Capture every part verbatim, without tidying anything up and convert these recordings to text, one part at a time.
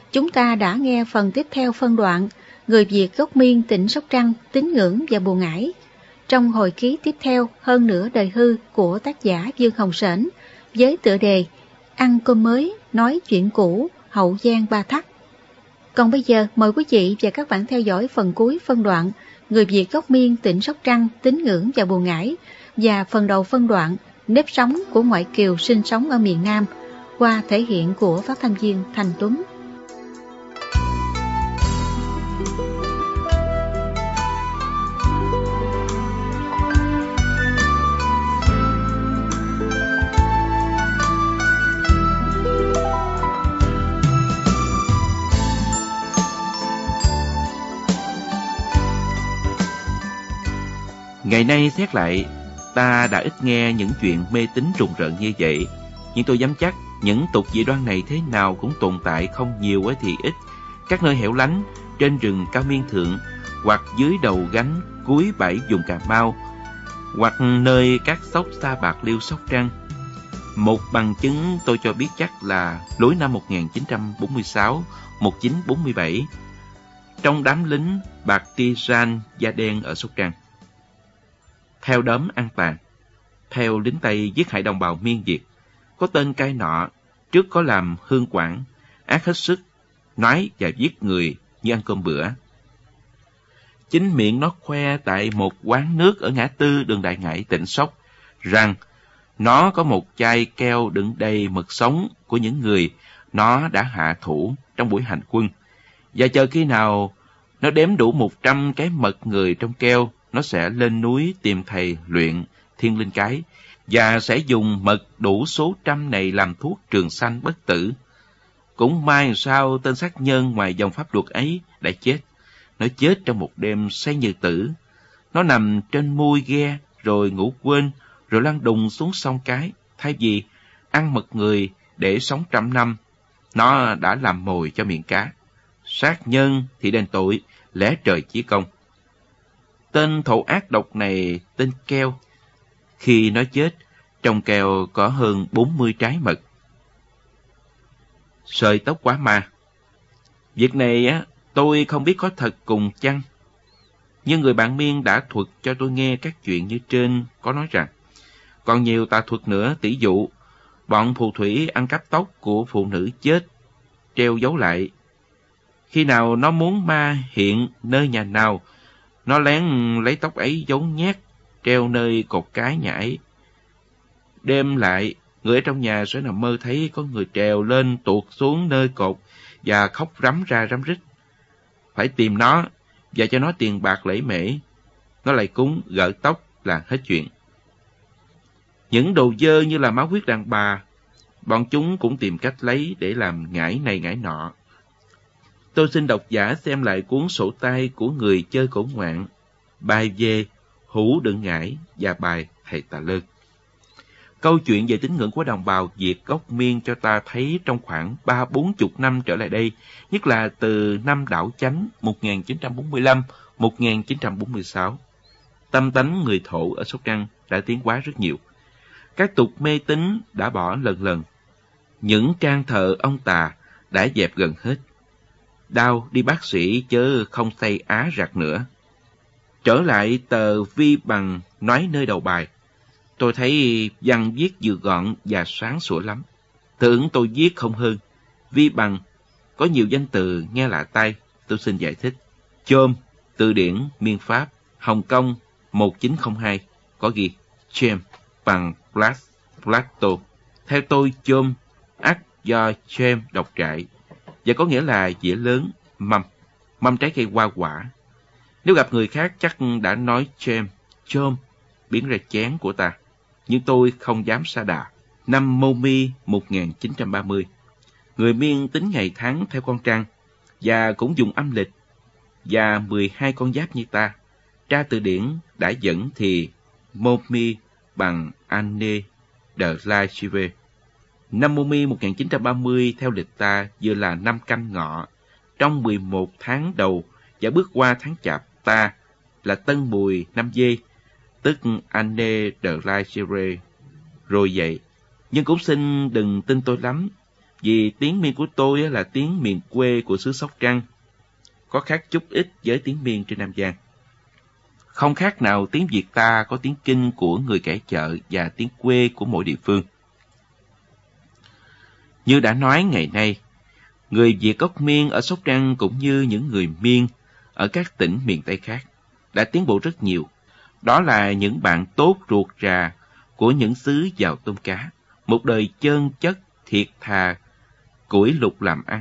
Chúng ta đã nghe phần tiếp theo phân đoạn Người Việt gốc Miên tỉnh Sóc Trăng, tín ngưỡng và bùa ngải. Trong hồi ký tiếp theo Hơn nửa đời hư của tác giả Dương Hồng Sển với tựa đề Ăn cơm mới, nói chuyện cũ, Hậu Giang Ba Thắt. Còn bây giờ mời quý vị và các bạn theo dõi phần cuối phân đoạn Người Việt gốc Miên tỉnh Sóc Trăng, tín ngưỡng và bùa ngải và phần đầu phân đoạn Nếp sống của ngoại kiều sinh sống ở miền Nam qua thể hiện của phát thanh viên Thành Tuấn. Ngày nay xét lại, ta đã ít nghe những chuyện mê tín rùng rợn như vậy, nhưng tôi dám chắc những tục dị đoan này thế nào cũng tồn tại không nhiều ấy thì ít. Các nơi hẻo lánh, trên rừng cao miên thượng, hoặc dưới đầu gánh cuối bãi vùng Cà Mau, hoặc nơi các xóc xa Bạc Liêu Sóc Trăng. Một bằng chứng tôi cho biết chắc là lối năm một nghìn chín trăm bốn mươi sáu đến một nghìn chín trăm bốn mươi bảy, trong đám lính Bạc Tiran da đen ở Sóc Trăng. Theo đốm ăn tàn, theo lính Tây giết hại đồng bào Miên Việt, có tên cai nọ, trước có làm hương quản, ác hết sức, nói và giết người như ăn cơm bữa. Chính miệng nó khoe tại một quán nước ở ngã tư đường Đại Ngãi, tỉnh Sóc, rằng nó có một chai keo đựng đầy mật sống của những người nó đã hạ thủ trong buổi hành quân, và chờ khi nào nó đếm đủ một trăm cái mật người trong keo, nó sẽ lên núi tìm thầy luyện thiên linh cái, và sẽ dùng mật đủ số trăm này làm thuốc trường sanh bất tử. Cũng may sao tên sát nhân ngoài dòng pháp luật ấy đã chết. Nó chết trong một đêm say như tử. Nó nằm trên mui ghe, rồi ngủ quên, rồi lăn đùng xuống sông Cái. Thay vì ăn mật người để sống trăm năm, nó đã làm mồi cho miệng cá. Sát nhân thì đền tội, lẽ trời chí công. Tên thổ ác độc này tên Keo. Khi nó chết, trong keo có hơn bốn mươi trái mật. Sợi tóc quá ma. Việc này á, tôi không biết có thật cùng chăng. Nhưng người bạn Miên đã thuật cho tôi nghe các chuyện như trên, có nói rằng còn nhiều tà thuật nữa. Tỷ dụ, bọn phù thủy ăn cắp tóc của phụ nữ chết, treo giấu lại. Khi nào nó muốn ma hiện nơi nhà nào, nó lén lấy tóc ấy giấu nhét, treo nơi cột cái nhà ấy. Đêm lại, người ở trong nhà sẽ nằm mơ thấy có người trèo lên tuột xuống nơi cột và khóc rắm ra rắm rít. Phải tìm nó và cho nó tiền bạc lễ mễ. Nó lại cúng gỡ tóc là hết chuyện. Những đồ dơ như là máu huyết đàn bà, bọn chúng cũng tìm cách lấy để làm ngải này ngải nọ. Tôi xin độc giả xem lại cuốn sổ tay của người chơi cổ ngoạn, bài về hũ đựng ngải và bài thầy tà lơ. Câu chuyện về tín ngưỡng của đồng bào Việt gốc Miên cho ta thấy trong khoảng ba bốn chục năm trở lại đây, nhất là từ năm đảo Chánh một nghìn chín trăm bốn mươi lăm đến một nghìn chín trăm bốn mươi sáu. Tâm tánh người thổ ở Sóc Trăng đã tiến hóa rất nhiều. Các tục mê tín đã bỏ lần lần. Những trang thờ ông tà đã dẹp gần hết. Đau đi bác sĩ chớ không xây á rạc nữa. Trở lại tờ Vi Bằng nói nơi đầu bài, tôi thấy văn viết vừa gọn và sáng sủa lắm. Tưởng tôi viết không hơn. Vi Bằng có nhiều danh từ nghe lạ tai, tôi xin giải thích. Chôm, từ điển Miên Pháp, Hồng Kông một chín không hai, có ghi Chêm bằng Plat, Plato. Theo tôi, chôm ắt do Chêm độc trại, và có nghĩa là dĩa lớn, mâm, mâm trái cây hoa quả. Nếu gặp người khác chắc đã nói chêm, chôm, biến ra chén của ta. Nhưng tôi không dám sa đà. Năm Mâu Mi một nghìn chín trăm ba mươi, người Miên tính ngày tháng theo con trăng, và cũng dùng âm lịch, và mười hai con giáp như ta. Tra từ điển đã dẫn thì Mâu Mi bằng Anne de la Chive. Năm Mâu Mi một nghìn chín trăm ba mươi theo lịch ta vừa là năm Canh Ngọ, trong mười một tháng đầu, và bước qua tháng Chạp ta là Tân Mùi năm Dê, tức Anne de la Chive. Rồi vậy, nhưng cũng xin đừng tin tôi lắm, vì tiếng Miên của tôi là tiếng miền quê của xứ Sóc Trăng, có khác chút ít với tiếng Miên trên Nam Giang. Không khác nào tiếng Việt ta có tiếng Kinh của người kẻ chợ và tiếng quê của mỗi địa phương. Như đã nói ngày nay, người Việt gốc Miên ở Sóc Trăng cũng như những người Miên ở các tỉnh miền Tây khác đã tiến bộ rất nhiều. Đó là những bạn tốt ruột rà của những xứ giàu tôm cá, một đời chân chất, thiệt thà, củi lục làm ăn.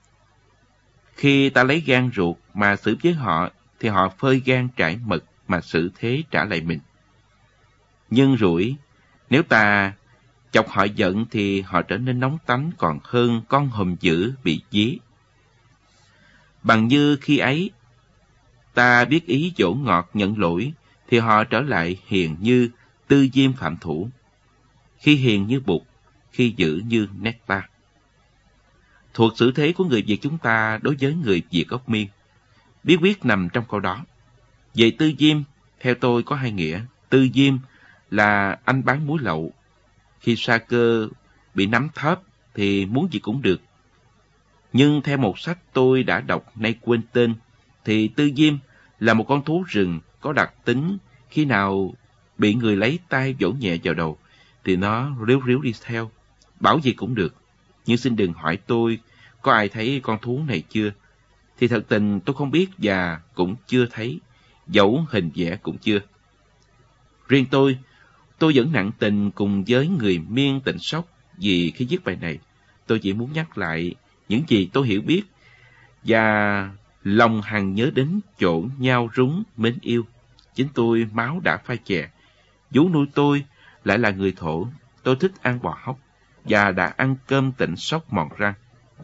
Khi ta lấy gan ruột mà xử với họ, thì họ phơi gan trải mật mà xử thế trả lại mình. Nhưng rủi, nếu ta chọc họ giận thì họ trở nên nóng tánh còn hơn con hùm dữ bị dí. Bằng như khi ấy, ta biết ý dỗ ngọt nhận lỗi, thì họ trở lại hiền như Tư Diêm Phạm Thủ, khi hiền như Bụt, khi dữ như Nectar. Thuộc xử thế của người Việt chúng ta đối với người Việt gốc Miên, bí quyết nằm trong câu đó. Về Tư Diêm, theo tôi có hai nghĩa. Tư Diêm là anh bán muối lậu. Khi sa cơ bị nắm thớp thì muốn gì cũng được. Nhưng theo một sách tôi đã đọc nay quên tên, thì Tư Diêm là một con thú rừng có đặc tính khi nào bị người lấy tay vỗ nhẹ vào đầu thì nó ríu ríu đi theo, bảo gì cũng được. Nhưng xin đừng hỏi tôi có ai thấy con thú này chưa, thì thật tình tôi không biết và cũng chưa thấy, dẫu hình vẽ cũng chưa. Riêng tôi, tôi vẫn nặng tình cùng với người Miên Tịnh Sóc, vì khi viết bài này, tôi chỉ muốn nhắc lại những gì tôi hiểu biết và lòng hằng nhớ đến chỗ nhau rúng mến yêu. Chính tôi máu đã phai chè, vú nuôi tôi lại là người thổ. Tôi thích ăn bò hóc và đã ăn cơm Tịnh Sóc mòn răng.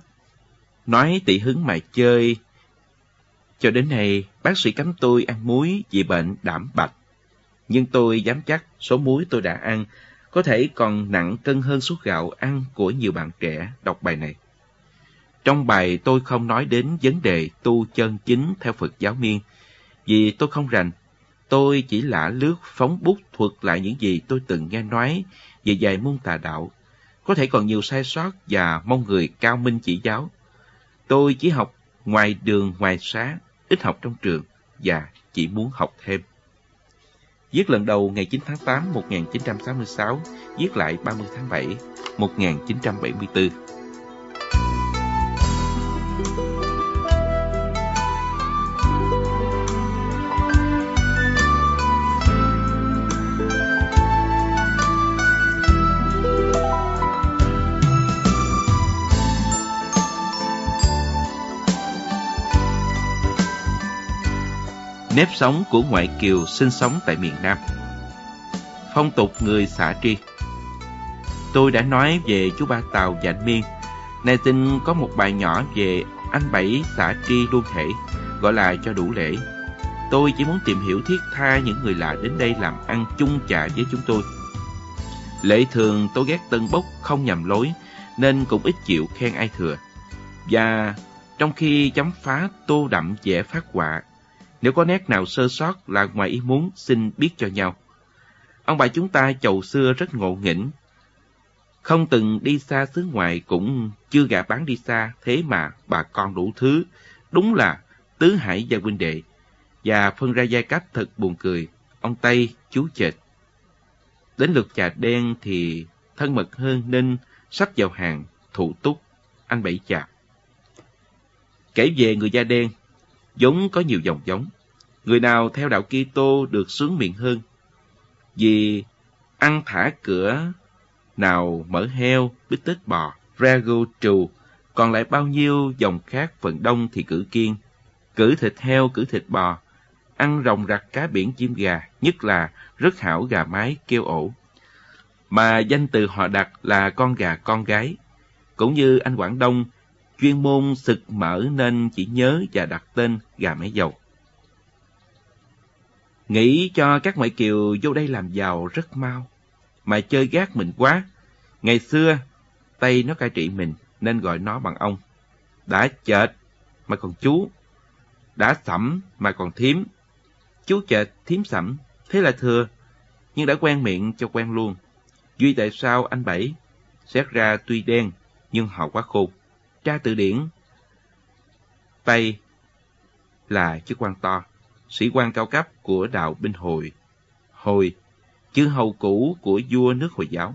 Nói tị hứng mà chơi, cho đến nay bác sĩ cấm tôi ăn muối vì bệnh đảm bạch. Nhưng tôi dám chắc số muối tôi đã ăn có thể còn nặng cân hơn số gạo ăn của nhiều bạn trẻ đọc bài này. Trong bài tôi không nói đến vấn đề tu chân chính theo Phật giáo Miên, vì tôi không rành. Tôi chỉ lả lướt phóng bút thuật lại những gì tôi từng nghe nói về vài môn tà đạo. Có thể còn nhiều sai sót và mong người cao minh chỉ giáo. Tôi chỉ học ngoài đường ngoài xá, ít học trong trường và chỉ muốn học thêm. Viết lần đầu ngày chín tháng tám một nghìn chín trăm sáu mươi sáu, viết lại ba mươi tháng bảy một nghìn chín trăm bảy mươi tư. Nếp sống của ngoại kiều sinh sống tại miền Nam. Phong tục người xả tri. Tôi đã nói về chú Ba Tàu và anh Miên. Nay xin có một bài nhỏ về anh Bảy xả tri luôn thể, gọi là cho đủ lễ. Tôi chỉ muốn tìm hiểu thiết tha những người lạ đến đây làm ăn chung chạ với chúng tôi. Lễ thường tôi ghét tân bốc không nhầm lối, nên cũng ít chịu khen ai thừa. Và trong khi chấm phá tô đậm vẽ phát họa, nếu có nét nào sơ sót là ngoài ý muốn xin biết cho nhau. Ông bà chúng ta chầu xưa rất ngộ nghĩnh, không từng đi xa xứ ngoài cũng chưa gả bán đi xa, thế mà bà con đủ thứ, đúng là tứ hải gia huynh đệ, và phân ra giai cấp thật buồn cười, ông Tây, chú Chệt. Đến lượt chà đen thì thân mật hơn nên sắp vào hàng Thụ Túc, anh Bảy chà. Kể về người da đen, vốn có nhiều dòng giống. Người nào theo đạo Kitô được sướng miệng hơn, vì ăn thả cửa, nào mỡ heo, bít tết bò, ragu trù, còn lại bao nhiêu dòng khác phần đông thì cử kiêng, cử thịt heo, cử thịt bò, ăn rồng rặt cá biển chim gà, nhất là rất hảo gà mái kêu ổ. Mà danh từ họ đặt là con gà con gái, cũng như anh Quảng Đông chuyên môn sực mỡ nên chỉ nhớ và đặt tên gà mái dầu. Nghĩ cho các ngoại kiều vô đây làm giàu rất mau, mà chơi gác mình quá. Ngày xưa, Tây nó cai trị mình nên gọi nó bằng ông. Đã chệt mà còn chú, đã sẩm mà còn thím. Chú chệt, thím sẩm, thế là thừa, nhưng đã quen miệng cho quen luôn. Duy tại sao anh Bảy, xét ra tuy đen, nhưng họ quá khôn. Tra từ điển Tây là chức quan to, sĩ quan cao cấp của đạo binh Hồi, Hồi, chư hầu cũ của vua nước Hồi giáo.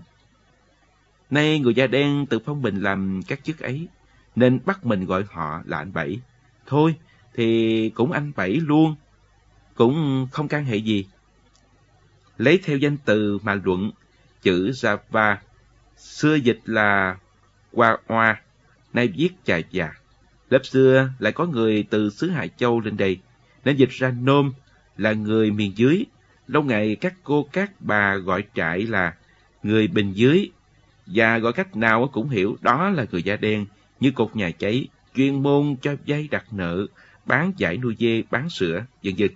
Nay người da đen tự phong mình làm các chức ấy, nên bắt mình gọi họ là anh Bảy. Thôi thì cũng anh Bảy luôn, cũng không can hệ gì. Lấy theo danh từ mà luận, chữ Java, xưa dịch là Hoa Hoa, nay viết chà già. Lớp xưa lại có người từ xứ Hà Châu lên đây, nên dịch ra nôm là người miền dưới. Lâu ngày các cô các bà gọi trại là người bình dưới, và gọi cách nào cũng hiểu đó là người da đen, như cột nhà cháy, chuyên môn cho vay đặt nợ, bán giải nuôi dê, bán sữa, vân vân.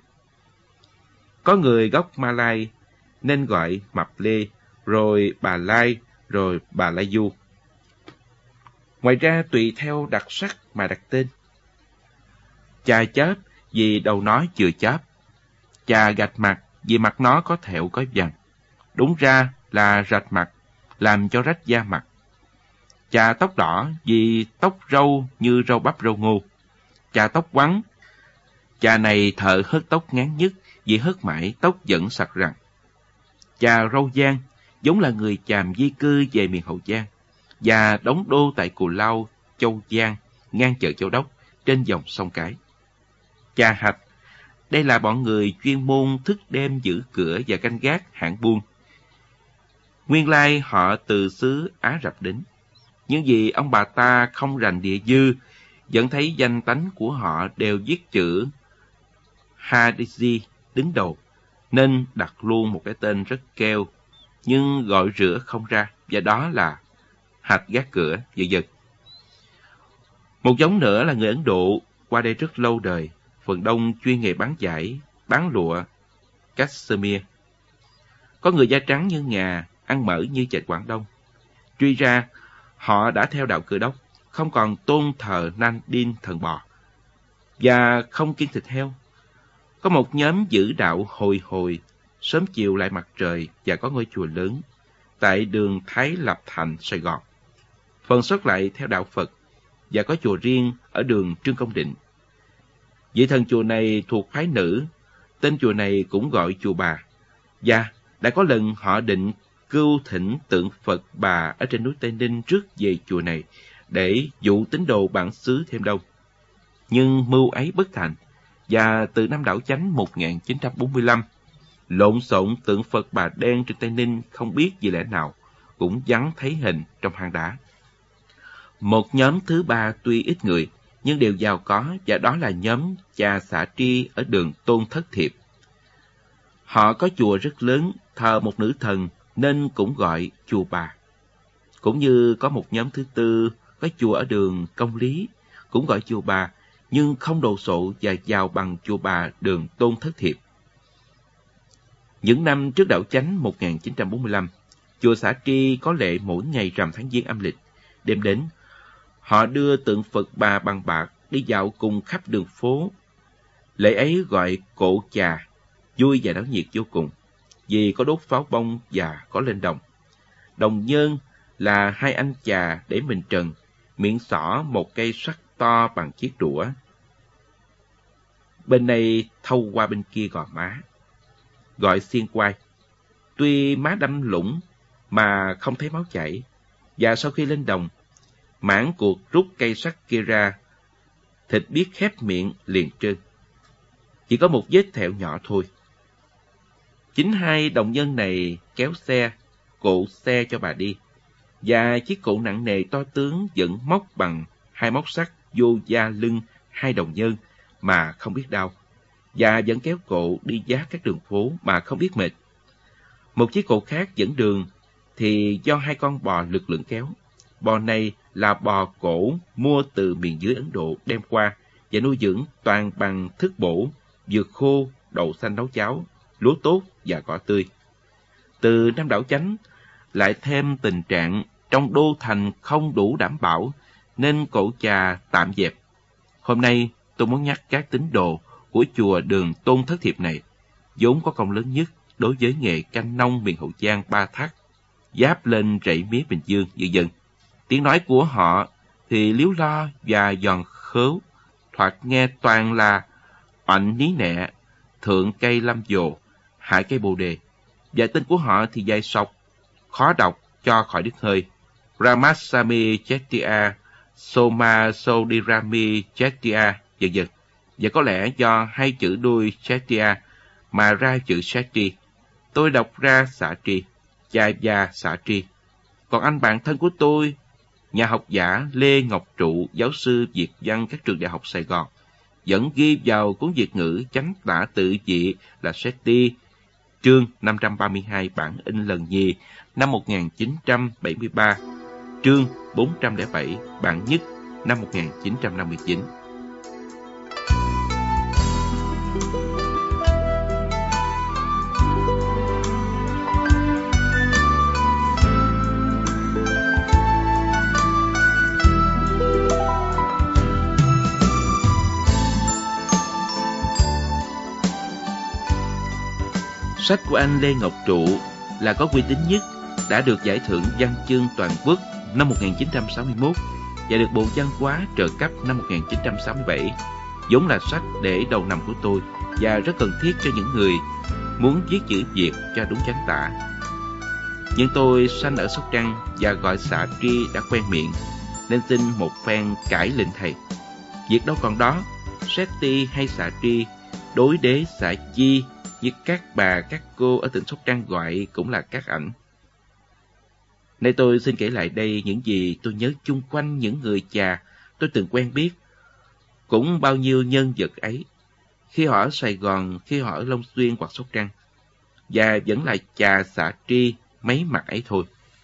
Có người gốc Malai nên gọi Mập Lê, rồi Bà Lai, rồi Bà Lai Du. Ngoài ra tùy theo đặc sắc mà đặt tên. Chà chớp vì đầu nó chưa chớp, chà gạch mặt vì mặt nó có thẹo có vằn, đúng ra là rạch mặt, làm cho rách da mặt. Chà tóc đỏ vì tóc râu như rau bắp rau ngô. Chà tóc quắn, chà này thợ hớt tóc ngán nhất vì hớt mãi tóc vẫn sặc rằn. Chà râu Giang giống là người chàm di cư về miền Hậu Giang và đóng đô tại Cù Lao, Châu Giang, ngang chợ Châu Đốc, trên dòng sông Cái. Chà Hạch, đây là bọn người chuyên môn thức đêm giữ cửa và canh gác hãng buôn. Nguyên lai họ từ xứ Á Rập đến, nhưng vì ông bà ta không rành địa dư, vẫn thấy danh tánh của họ đều viết chữ Hadisi đứng đầu, nên đặt luôn một cái tên rất keo, nhưng gọi rửa không ra, và đó là Hạch gác cửa, vân vân. Một giống nữa là người Ấn Độ, qua đây rất lâu đời, phần đông chuyên nghề bán vải, bán lụa, cashmere. Có người da trắng như ngà, ăn mỡ như chạch Quảng Đông. Truy ra, họ đã theo đạo Cơ Đốc, không còn tôn thờ Nandin thần bò, và không kiêng thịt heo. Có một nhóm giữ đạo Hồi Hồi, sớm chiều lại mặt trời và có ngôi chùa lớn tại đường Thái Lập Thành, Sài Gòn. Phần sót lại theo đạo Phật và có chùa riêng ở đường Trương Công Định. Vị thần chùa này thuộc phái nữ, tên chùa này cũng gọi chùa Bà, và đã có lần họ định cưu thỉnh tượng Phật Bà ở trên núi Tây Ninh trước về chùa này để dụ tín đồ bản xứ thêm đông. Nhưng mưu ấy bất thành, và từ năm đảo chánh một nghìn chín trăm bốn mươi lăm, lộn xộn tượng Phật Bà đen trên Tây Ninh không biết vì lẽ nào, cũng vắng thấy hình trong hang đá. Một nhóm thứ ba tuy ít người, nhưng đều giàu có, và đó là nhóm Cha Xả Tri ở đường Tôn Thất Thiệp. Họ có chùa rất lớn, thờ một nữ thần, nên cũng gọi chùa Bà. Cũng như có một nhóm thứ tư, có chùa ở đường Công Lý, cũng gọi chùa Bà, nhưng không đồ sộ và giàu bằng chùa Bà đường Tôn Thất Thiệp. Những năm trước đảo chánh một nghìn chín trăm bốn mươi lăm, chùa Xả Tri có lệ mỗi ngày rằm tháng Giêng âm lịch. Đêm đến, họ đưa tượng Phật Bà bằng bạc đi dạo cùng khắp đường phố. Lễ ấy gọi cộ chà, vui và náo nhiệt vô cùng, vì có đốt pháo bông và có lên đồng. Đồng nhơn là hai anh chà để mình trần, miệng xỏ một cây sắt to bằng chiếc đũa. Bên này thâu qua bên kia gò má, gọi xiên quai. Tuy má đâm lũng mà không thấy máu chảy, và sau khi lên đồng, mãn cuộc rút cây sắt kia ra, thịt biết khép miệng liền trơn. Chỉ có một vết thẹo nhỏ thôi. Chính hai đồng nhân này kéo xe, cộ xe cho bà đi, và chiếc cộ nặng nề to tướng vẫn móc bằng hai móc sắt vô da lưng hai đồng nhân mà không biết đau, và vẫn kéo cộ đi vác các đường phố mà không biết mệt. Một chiếc cộ khác dẫn đường thì do hai con bò lực lưỡng kéo. Bò này là bò cổ mua từ miền dưới Ấn Độ đem qua và nuôi dưỡng toàn bằng thức bổ, dừa khô, đậu xanh nấu cháo, lúa tốt và cỏ tươi. Từ năm đảo chánh lại thêm tình trạng trong đô thành không đủ đảm bảo, nên cộ chà tạm dẹp. Hôm nay tôi muốn nhắc các tín đồ của chùa đường Tôn Thất Thiệp này, vốn có công lớn nhất đối với nghề canh nông miền Hậu Giang Ba Thắt, giáp lên rẫy mía Bình Dương, vân vân. Tiếng nói của họ thì líu lo và giòn khớu, thoạt nghe toàn là oạnh ní nẹ, thượng cây lâm dồ, hạ cây bồ đề. Và tên của họ thì dài sọc, khó đọc cho khỏi đứt hơi. Ramasamy Chettiar, Soma Sodirami Chettiar, vân vân. Và có lẽ do hai chữ đuôi Chettiar mà ra chữ Shetty. Tôi đọc ra xạ tri, cha gia xạ tri. Còn anh bạn thân của tôi, nhà học giả Lê Ngọc Trụ, giáo sư Việt văn các trường đại học Sài Gòn, vẫn ghi vào cuốn Việt ngữ chánh tả tự dị là Shetty, chương năm trăm ba mươi hai bản in lần nhì năm một nghìn chín trăm bảy mươi ba, chương bốn trăm lẻ bảy bản nhất năm một nghìn chín trăm năm mươi chín. Sách của anh Lê Ngọc Trụ là có uy tín nhất, đã được giải thưởng văn chương toàn quốc năm một nghìn chín trăm sáu mươi mốt và được Bộ Văn hóa trợ cấp năm một nghìn chín trăm sáu mươi bảy. Vốn là sách để đầu năm của tôi và rất cần thiết cho những người muốn viết chữ Việt cho đúng chánh tả. Nhưng tôi sanh ở Sóc Trăng và gọi xạ tri đã quen miệng, nên xin một phen cải lệnh thầy. Việc đâu còn đó, Shetty hay xạ tri, đối đế xạ chi, như các bà, các cô ở tỉnh Sóc Trăng gọi cũng là các ảnh. Nay tôi xin kể lại đây những gì tôi nhớ chung quanh những người cha tôi từng quen biết, cũng bao nhiêu nhân vật ấy, khi họ ở Sài Gòn, khi họ ở Long Xuyên hoặc Sóc Trăng, và vẫn là cha xạ tri mấy mặt ấy thôi.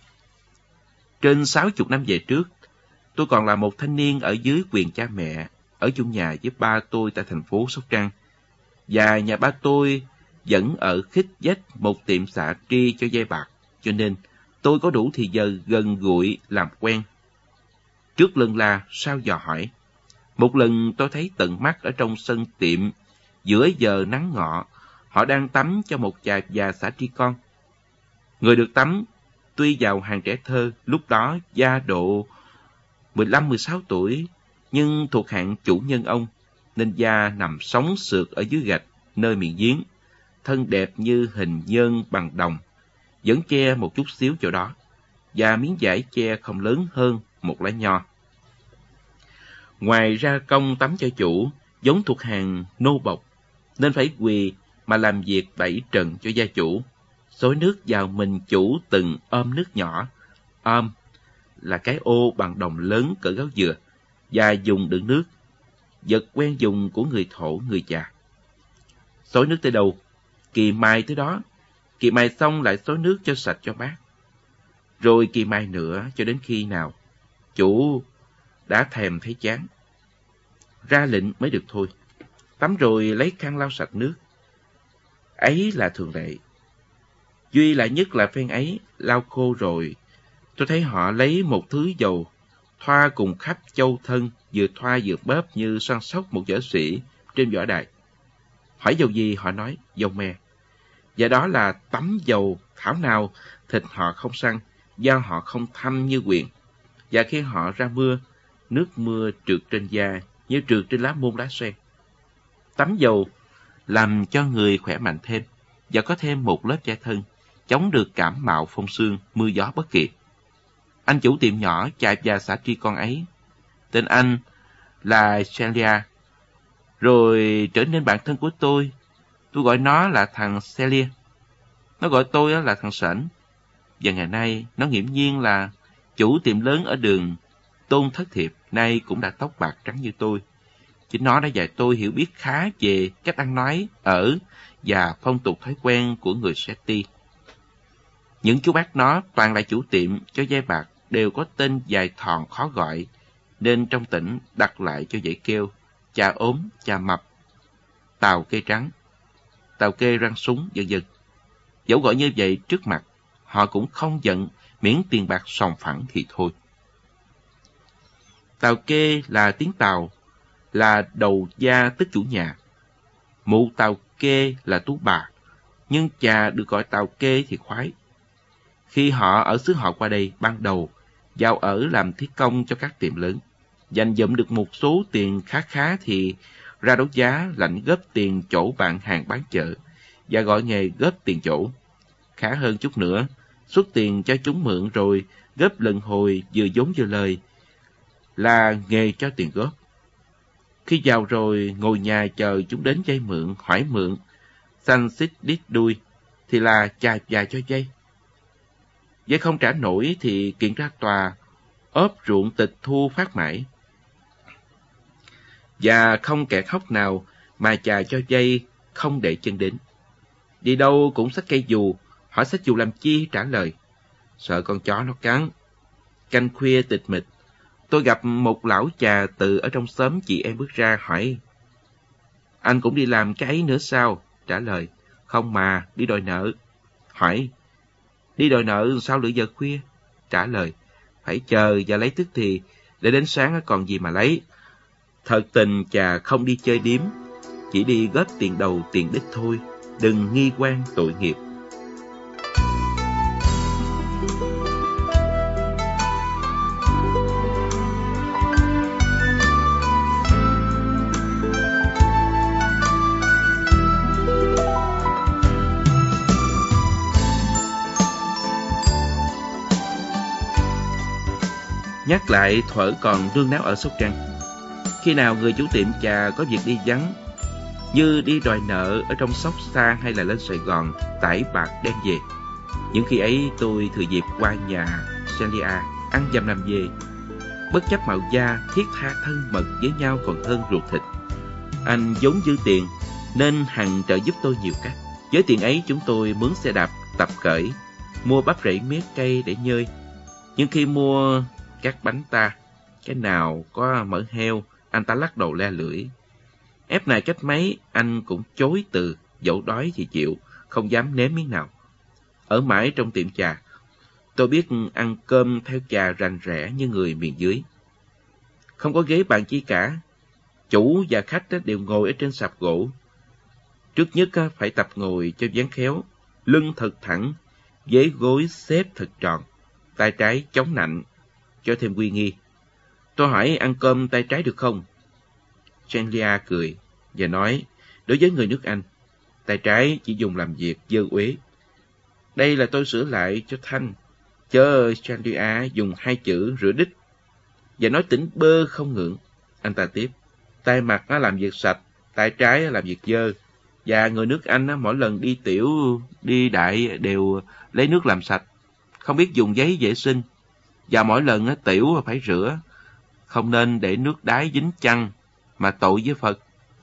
Trên sáu chục năm về trước, tôi còn là một thanh niên ở dưới quyền cha mẹ, ở chung nhà với ba tôi tại thành phố Sóc Trăng, và nhà ba tôi vẫn ở khích dách một tiệm xạ tri cho dây bạc, cho nên tôi có đủ thì giờ gần gũi làm quen. Trước lân la, sau dò hỏi. Một lần tôi thấy tận mắt ở trong sân tiệm, giữa giờ nắng ngọ, họ đang tắm cho một chà già xạ tri con. Người được tắm, tuy vào hàng trẻ thơ, lúc đó da độ mười lăm mười sáu tuổi, nhưng thuộc hạng chủ nhân ông, nên da nằm sóng sượt ở dưới gạch, nơi miệng giếng, thân đẹp như hình nhơn bằng đồng, vẫn che một chút xíu chỗ đó, và miếng vải che không lớn hơn một lá nho. Ngoài ra công tắm cho chủ, giống thuộc hàng nô bộc, nên phải quỳ mà làm việc tẩy trần cho gia chủ, xối nước vào mình chủ từng ôm nước nhỏ. Ôm là cái ô bằng đồng lớn cỡ gáo dừa, và dùng đựng nước, vật quen dùng của người thổ người già. Xối nước tới đâu, kỳ mai tới đó, kỳ mai xong lại xối nước cho sạch cho bát. Rồi kỳ mai nữa cho đến khi nào chủ đã thèm thấy chán, ra lệnh mới được thôi. Tắm rồi lấy khăn lau sạch nước. Ấy là thường lệ. Duy lạ nhất là phen ấy, lau khô rồi, tôi thấy họ lấy một thứ dầu, thoa cùng khắp châu thân, vừa thoa vừa bóp như săn sóc một võ sĩ trên võ đài. Hỏi dầu gì họ nói dầu me. Và đó là tắm dầu, thảo nào thịt họ không săn, da họ không thâm như quyền. Và khi họ ra mưa, nước mưa trượt trên da như trượt trên lá môn lá sen. Tắm dầu làm cho người khỏe mạnh thêm, và có thêm một lớp da thân, chống được cảm mạo phong sương, mưa gió bất kỳ. Anh chủ tiệm nhỏ chài và xạ tri con ấy, tên anh là Celia, rồi trở nên bạn thân của tôi. Tôi gọi nó là thằng Celia, nó gọi tôi là thằng Sển. Và ngày nay nó nghiễm nhiên là chủ tiệm lớn ở đường Tôn Thất Thiệp, nay cũng đã tóc bạc trắng như tôi. Chính nó đã dạy tôi hiểu biết khá về cách ăn nói, ở và phong tục thói quen của người Shetty. Những chú bác nó toàn là chủ tiệm cho dây bạc, đều có tên dài thòn khó gọi, nên trong tỉnh đặt lại cho dễ kêu: cha ốm, cha mập, tàu kê trắng, tàu kê răng súng, vân vân. Dẫu gọi như vậy trước mặt, họ cũng không giận, miễn tiền bạc sòng phẳng thì thôi. Tàu kê là tiếng Tàu, là đầu gia tức chủ nhà. Mụ tàu kê là tú bà, nhưng chà được gọi tàu kê thì khoái. Khi họ ở xứ họ qua đây ban đầu, vào ở làm thiết công cho các tiệm lớn. Dành dụm được một số tiền khá khá thì ra đấu giá lãnh góp tiền chỗ bạn hàng bán chợ và gọi nghề góp tiền chỗ. Khá hơn chút nữa, xuất tiền cho chúng mượn rồi góp lần hồi vừa vốn vừa lời là nghề cho tiền góp. Khi vào rồi ngồi nhà chờ chúng đến vay mượn, hỏi mượn, xanh xích đít đuôi thì là chà chà cho vay. Vay không trả nổi thì kiện ra tòa, ốp ruộng tịch thu phát mãi. Và không kẻ khóc nào mà chà cho vay không để chân đến. Đi đâu cũng xách cây dù, hỏi xách dù làm chi trả lời. Sợ con chó nó cắn. Canh khuya tịch mịch, tôi gặp một lão chà từ ở trong xóm chị em bước ra hỏi. Anh cũng đi làm cái ấy nữa sao? Trả lời. Không mà, đi đòi nợ. Hỏi. Đi đòi nợ sao lửa giờ khuya? Trả lời. Phải chờ và lấy tức thì, để đến sáng còn gì mà lấy. Thật tình chà không đi chơi điếm, chỉ đi góp tiền đầu tiền đích thôi, đừng nghi quan tội nghiệp. Nhắc lại thuở còn nương náu ở Sóc Trăng. Khi nào người chủ tiệm trà có việc đi vắng, như đi đòi nợ ở trong Sóc xa hay là lên Sài Gòn, tải bạc đem về. Những khi ấy tôi thừa dịp qua nhà Celia ăn dầm nằm về. Bất chấp mạo da, thiết tha thân mật với nhau còn hơn ruột thịt. Anh vốn dư tiền nên hằng trợ giúp tôi nhiều cách. Với tiền ấy chúng tôi mướn xe đạp tập cởi, mua bắp rễ miết cây để nhơi. Nhưng khi mua các bánh ta, cái nào có mỡ heo, anh ta lắc đầu le lưỡi. Ép này cách mấy, anh cũng chối từ, dẫu đói thì chịu, không dám nếm miếng nào. Ở mãi trong tiệm trà, tôi biết ăn cơm theo trà rành rẽ như người miền dưới. Không có ghế bàn chi cả, chủ và khách đều ngồi ở trên sạp gỗ. Trước nhất phải tập ngồi cho dáng khéo, lưng thật thẳng, ghế gối xếp thật tròn, tay trái chống nạnh, cho thêm uy nghi. Tôi hỏi ăn cơm tay trái được không? Celia cười và nói, đối với người nước Anh, tay trái chỉ dùng làm việc dơ uế. Đây là tôi sửa lại cho Thanh, chớ Celia dùng hai chữ rửa đít. Và nói tỉnh bơ không ngượng. Anh ta tiếp, tay mặt làm việc sạch, tay trái làm việc dơ. Và người nước Anh mỗi lần đi tiểu, đi đại đều lấy nước làm sạch, không biết dùng giấy vệ sinh. Và mỗi lần tiểu phải rửa, không nên để nước đái dính chăn, mà tội với Phật.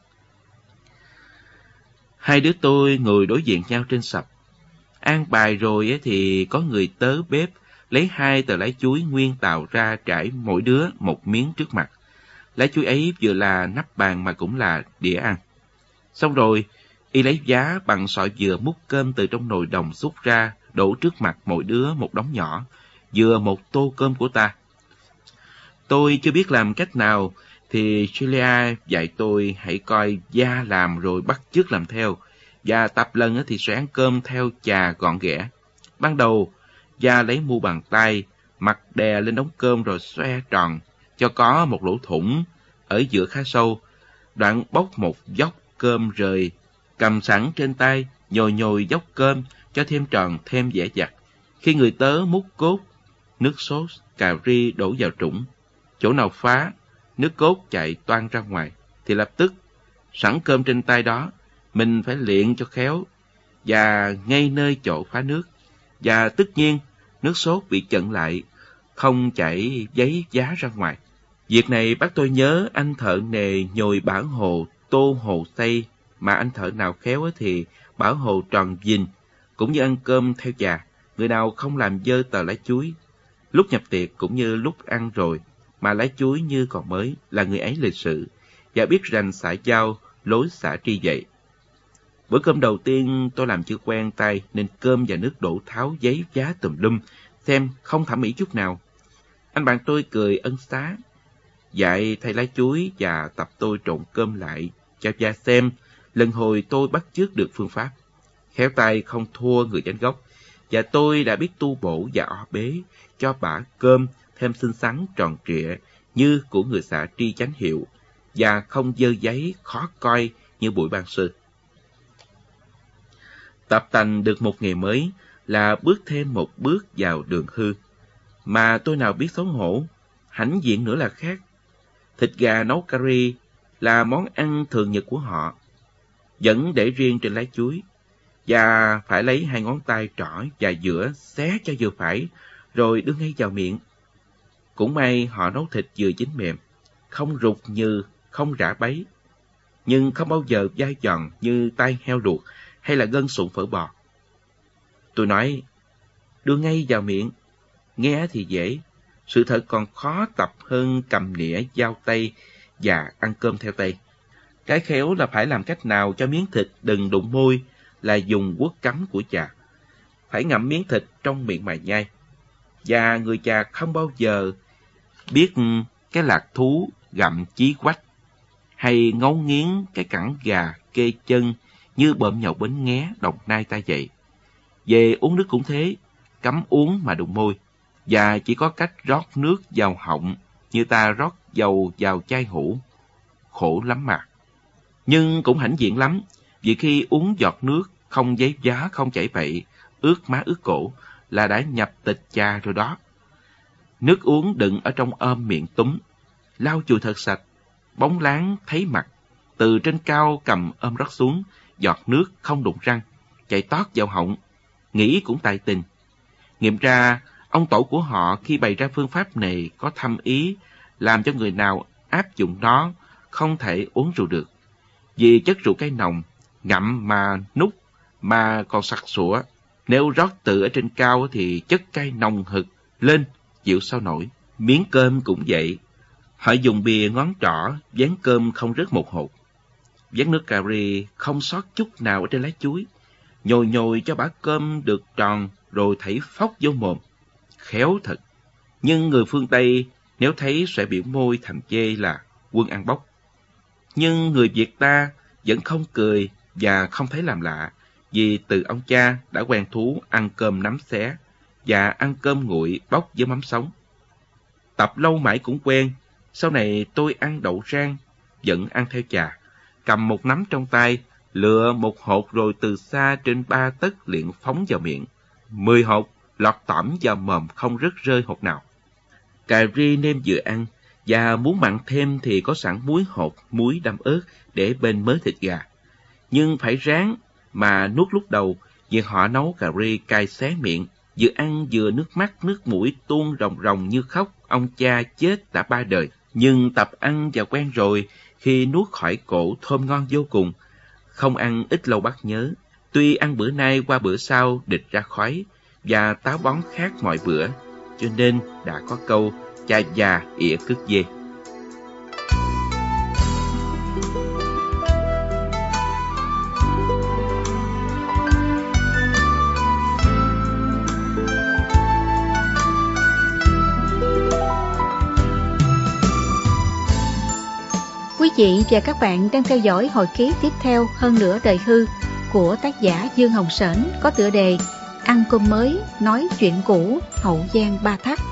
Hai đứa tôi ngồi đối diện nhau trên sập. An bài rồi thì có người tớ bếp lấy hai tờ lá chuối nguyên tàu ra trải mỗi đứa một miếng trước mặt. Lá chuối ấy vừa là nắp bàn mà cũng là đĩa ăn. Xong rồi, y lấy giá bằng sọi dừa múc cơm từ trong nồi đồng xúc ra, đổ trước mặt mỗi đứa một đống nhỏ, vừa một tô cơm của ta. Tôi chưa biết làm cách nào, thì Celia dạy tôi hãy coi Gia làm rồi bắt chước làm theo, và tập lần thì sẽ ăn cơm theo chà gọn ghẽ. Ban đầu, Gia lấy mu bàn tay, mặt đè lên đống cơm rồi xoe tròn, cho có một lỗ thủng ở giữa khá sâu, đoạn bóc một dốc cơm rời, cầm sẵn trên tay, nhồi nhồi dốc cơm, cho thêm tròn thêm dẻ dặt. Khi người tớ múc cốt, nước sốt, cà ri đổ vào trũng. Chỗ nào phá, nước cốt chạy toan ra ngoài, thì lập tức, sẵn cơm trên tay đó, mình phải luyện cho khéo, và ngay nơi chỗ phá nước. Và tất nhiên, nước sốt bị chặn lại, không chảy giấy giá ra ngoài. Việc này bắt tôi nhớ anh thợ nghề nhồi bảng hồ, tô hồ xay, mà anh thợ nào khéo thì bảo hồ tròn vìn. Cũng như ăn cơm theo chà, người nào không làm dơ tờ lá chuối, lúc nhập tiệc cũng như lúc ăn rồi, mà lá chuối như còn mới, là người ấy lịch sự, và biết rành xã giao, lối xả tri vậy. Bữa cơm đầu tiên tôi làm chưa quen tay, nên cơm và nước đổ tháo giấy giá tùm lum, xem không thẩm mỹ chút nào. Anh bạn tôi cười ân xá, dạy thay lá chuối và tập tôi trộn cơm lại, cho Gia xem. Lần hồi tôi bắt chước được phương pháp. Khéo tay không thua người chánh gốc, và tôi đã biết tu bổ và o bế cho bả cơm thêm xinh xắn tròn trịa như của người xã Tri Chánh Hiệu, và không dơ giấy khó coi như bụi ban sơ. Tập tành được một nghề mới là bước thêm một bước vào đường hư, mà tôi nào biết xấu hổ, hãnh diện nữa là khác. Thịt gà nấu cà ri là món ăn thường nhật của họ, vẫn để riêng trên lá chuối, và phải lấy hai ngón tay trỏ và giữa xé cho vừa phải, rồi đưa ngay vào miệng. Cũng may họ nấu thịt vừa chín mềm, không rụt như, không rã bấy, nhưng không bao giờ dai giòn như tai heo luộc hay là gân sụn phở bò. Tôi nói, đưa ngay vào miệng, nghe thì dễ, sự thật còn khó tập hơn cầm nĩa dao tay và ăn cơm theo tay. Cái khéo là phải làm cách nào cho miếng thịt đừng đụng môi là dùng guốc cắm của chà. Phải ngậm miếng thịt trong miệng mà nhai. Và người chà không bao giờ biết cái lạc thú gặm chí quách, hay ngấu nghiến cái cẳng gà kê chân như bợm nhậu Bến Nghé, Đồng Nai ta vậy. Về uống nước cũng thế, cấm uống mà đụng môi, và chỉ có cách rót nước vào họng như ta rót dầu vào chai hũ. Khổ lắm mà. Nhưng cũng hãnh diện lắm, vì khi uống giọt nước không giấy giá không chảy bậy, ướt má ướt cổ là đã nhập tịch chà rồi đó. Nước uống đựng ở trong ôm miệng túm, lau chùi thật sạch, bóng láng thấy mặt, từ trên cao cầm ôm rót xuống, giọt nước không đụng răng, chạy tót vào họng, nghĩ cũng tài tình. Nghiệm ra, ông tổ của họ khi bày ra phương pháp này có thâm ý làm cho người nào áp dụng nó không thể uống rượu được. Vì chất rượu cay nồng, ngậm mà nút mà còn sặc sụa. Nếu rót từ ở trên cao thì chất cay nồng hực lên, chịu sao nổi. Miếng cơm cũng vậy. Họ dùng bìa ngón trỏ, vén cơm không rớt một hột. Vén nước cà ri không sót chút nào ở trên lá chuối. Nhồi nhồi cho bã cơm được tròn rồi thảy phóc vô mồm. Khéo thật. Nhưng người phương Tây nếu thấy sẽ biểu môi thành chê là quân ăn bốc. Nhưng người Việt ta vẫn không cười và không thấy làm lạ, vì từ ông cha đã quen thú ăn cơm nắm xé và ăn cơm nguội bóc với mắm sống. Tập lâu mãi cũng quen, sau này tôi ăn đậu rang, vẫn ăn theo chà, cầm một nắm trong tay, lựa một hột rồi từ xa trên ba tấc liền phóng vào miệng. Mười hột lọt tỏm vào mồm không rớt rơi hột nào. Cà ri nêm vừa ăn, và muốn mặn thêm thì có sẵn muối hột, muối đâm ớt để bên mớ thịt gà. Nhưng phải ráng mà nuốt lúc đầu, vì họ nấu cà ri cay xé miệng, vừa ăn vừa nước mắt nước mũi tuôn ròng ròng như khóc ông cha chết đã ba đời. Nhưng tập ăn và quen rồi, khi nuốt khỏi cổ thơm ngon vô cùng. Không ăn ít lâu bắt nhớ. Tuy ăn bữa nay qua bữa sau địch ra khói, và táo bón khác mọi bữa, cho nên đã có câu cha già ỉa cứt dê. Quý vị và các bạn đang theo dõi hồi ký tiếp theo Hơn Nửa Đời Hư của tác giả Dương Hồng Sển, có tựa đề Ăn cơm mới, nói chuyện cũ, Hậu Giang Ba Thắt.